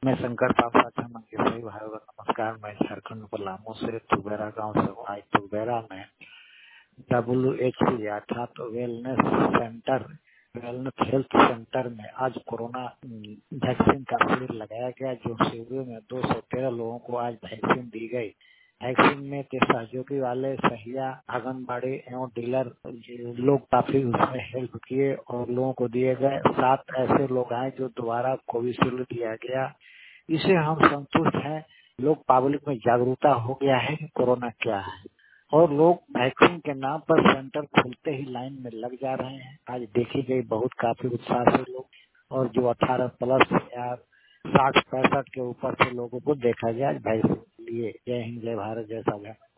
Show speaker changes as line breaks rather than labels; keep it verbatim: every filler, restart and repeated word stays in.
मैं शंकर पापा था मंगेशरी भाई को नमस्कार। मैं झारखंड पलामू से तुबेरा गांव से हूँ। आज तुबेरा में डब्ल्यू एच सी अर्थात wellness centre wellness health centre में आज कोरोना वैक्सीन का शिविर लगाया गया, जो शिविर में दो सौ तेरह लोगों को आज वैक्सीन दी गई। वैक्सीन में के सहयोगी वाले सहिया आंगनबाड़ी एवं डीलर लोग काफी उसमें हेल्प किए और लोगों को दिए गए। सात ऐसे लोग आए जो दोबारा कोविशील्ड दिया गया। इसे हम संतुष्ट हैं। लोग पब्लिक में जागरूकता हो गया है कि कोरोना क्या है और लोग वैक्सीन के नाम पर सेंटर खुलते ही लाइन में लग जा रहे हैं। आज देखी गई बहुत काफी उत्साह से लोग, और जो अठारह प्लस या साठ पैंसठ के ऊपर से लोगों को देखा गया वैक्सीन लिए। जय हिंद, जय भारत, जय संविधान।